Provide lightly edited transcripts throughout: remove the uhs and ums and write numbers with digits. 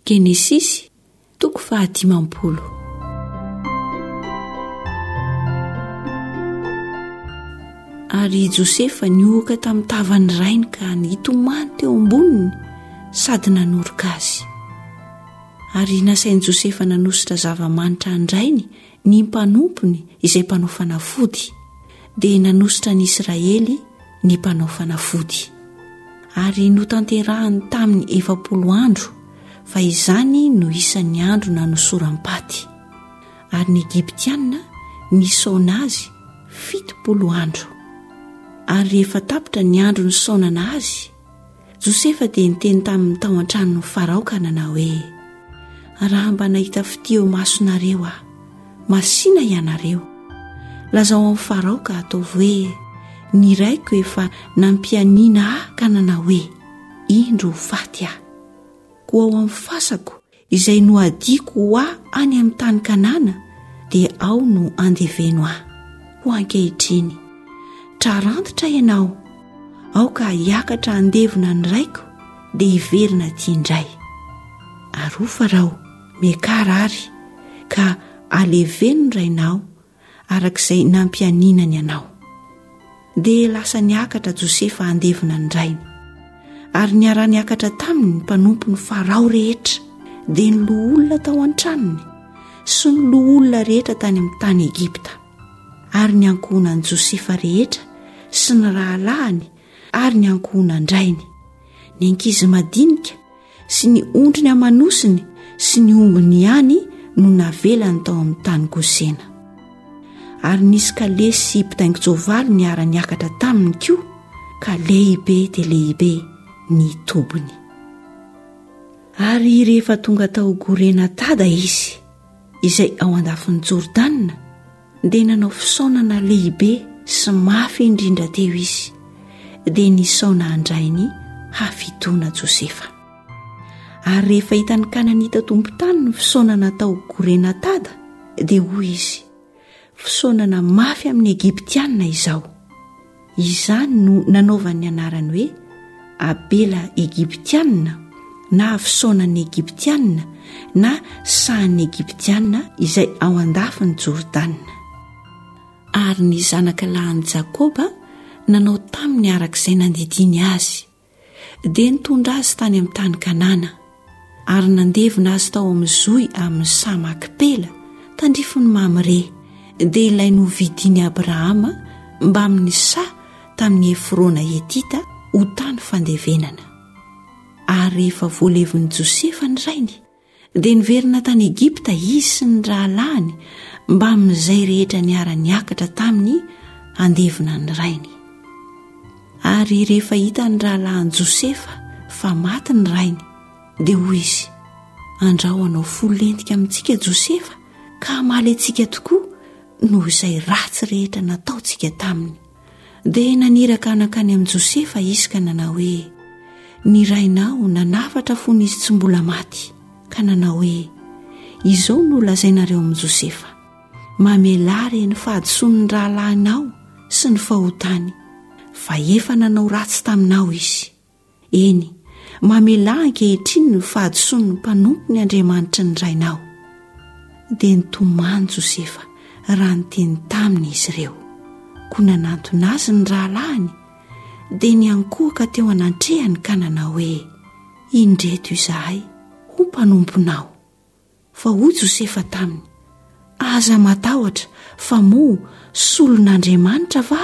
Genesisy 15. Ary Josefa nioka tamin'ny tavany rainy ka nitomany teo amboniny sady nanoroka azy. Ary nasain'i Josefa nanositra zava-manitra andrainy ny mpanompony izay mpanao fanafody, dia nanositra ny Israely ny mpanao fanafody. Ary notanterahany tamin'ny 40 andro, fa izany no isan'ny andro nanosoram-paty. Ary ny Egiptianina nisaona azy 70 andro. Ary rehefa tapitra ny andro nisaonana azy, Josefa dia niteny tamin'ny tao an-tranon'ny Farao ka nanao hoe: raha mba nahita fitio masonareo aho, masina ianareo. Lazao amin'ny Farao ka ataovy hoe ny raiko efa nampianina aho ka nanao hoe indro faty aho. Koa ao amin'ny fasako izay no adiako ho aho any amin'ny tany Kanana, dia ao no andeveno aho. Ho ankehitriny, trarantitra ianao, ao ka hiakatra andevona ny raiko dia hiverina tia indray. Ary ho Farao miakarary ka aleveno ny rainao arak'izay nampianinany ianao. Dia lasa niakatra Josefa andevona ny rainy, ary niara niakatra taminy ny mpanompony Farao rehetra, dia ny loholona tao an-tranony sy ny loholona rehetra tany amin'ny tany Egipta. Ary ny ankohonan'i Josefa rehetra sy ny rahalahiny ary ny ankohonandrainy, ny ankizy madinika sy ny ondriny amanosiny sy ny ombony ihany no navelany tao amin'ny tany Gosena. Ary nisy kalesy sy mpitaingo-tsoavaly niara niakatra taminy koa, ka lehibe dia lehibe ny tobony. Ary rehefa tonga tao Gorena tada izy, izay ao andafin'ny Jordana, dia nanao fisaonana lehibe sy mafy indrindra teo izy, dia nisaona andrainy hafitoana Josefa. Ary rehefa hitany Kananita tompo-tany ny fisaonana tao Gorena tada, dia hoy izy: fisaonana mafy amin'ny Egiptianina izao. Izany no nanaovany anarany hoe Abela Egiptianina, na fisaonan'ny Egiptianina, na sahan'ny Egiptianina izay ao andafin'ny Jordana. Ary ny zanaka lahin'i Jakoba nanao taminy arak'izay nandidiny azy, dia nitondra azy tany amin'ny tany Kanana, ary nandevina azy tao amin'ny zoy amin'ny sa Makipela tandrifony Mamre, dia ilay novidiny Abrahama mba amin'ny sa tamin'ny Efrona Hetita ho tany fandevenana. Ary rehefa voalevon'i Josefa ny rainy, dia niverina tany Egipta izy sy ny rahalahiny mba amin'izay rehetra niara niakatra taminy andevona ny rainy. Ary rehefa hita ny rahalahin'i Josefa fa maty ny rainy, dia hoy izy: andrao anao folo-lentika amintsika Josefa, ka hamaly antsika tokoa noho izay ratsy rehetra nataontsika taminy. Dia naniraka anakany amin'i Josefa izy ka nanao hoe ny rainao nanafatra fony izy tsy mbola maty, ka nanao hoe izao no lazainareo amin'i Josefa: mamelary ny fahadisoan'ny rahalahinao sy ny fahotany, fa efa nanao ratsy taminao izy. Eny, mamelary ankehitriny ny fahadisoan'ny mpanompony Andriamanitra ny rainao. Dia nitomany Josefa raha niteny taminy izy ireo, koa nanantona azy ny rahalahiny, dia niankohaka teo anantrehany ka nanao hoe indreto izahay ho mpanomponao. Fa hoy Josefa taminy: aza matahotra, fa moa solon'Andriamanitra va?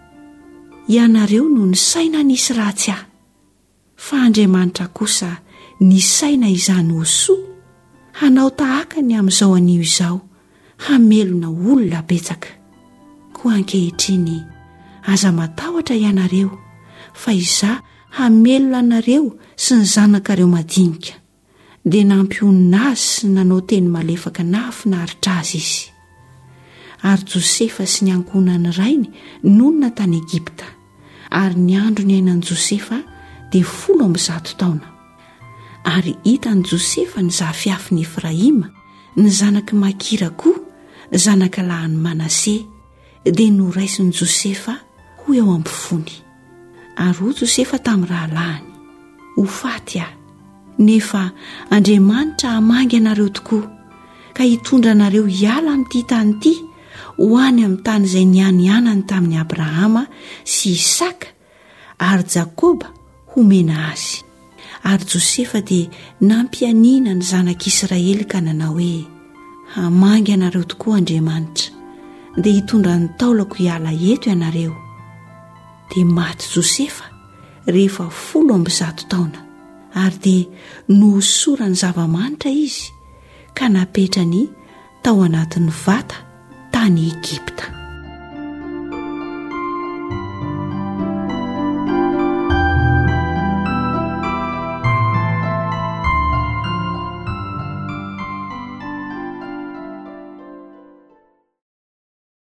Ianareo no ny saina nisy ratsy ahy, fa Andriamanitra kosa ny saina izany ho soa, hanao tahakany amin'izao anio izao, hamelona olona betsaka. Koa ankehitriny, aza matahotra ianareo, fa izaho hamelona anareo sy ny zanakareo madinika. Dia nampionina azy sy nanao teny malefaka nahafinaritra azy izy. Ary Josefa sy ny ankohonany rainy nonina tany Egipta, ary ny andro ny ainan'i Josefa dia 100 taona. Ary hitan'i Josefa ny zafiafin'i Efraima, ny zanaky Makira koa, zanaka lahin'i Manase, dia noraisin'i Josefa ho eo ampifony. Ary ho Josefa tamin'ny rahalahiny: ho faty aho, nefa Andriamanitra hamangy anareo tokoa ka hitondra anareo hiala amin'ity tany ity ho any amin'ny tany izay nianianany tamin'ny Abrahama sy Isaka ary Jakoba homena azy. Ary Josefa dia nampianiana ny zanak'Israely ka nanao hoe hamangy anareo tokoa Andriamanitra dia hitondra ny taolako hiala eto ianareo. Dia maty Josefa rehefa 100 taona ary dia nohosorany zava-manitra izy ka napetrany tao anatin'ny vata tany Egipta.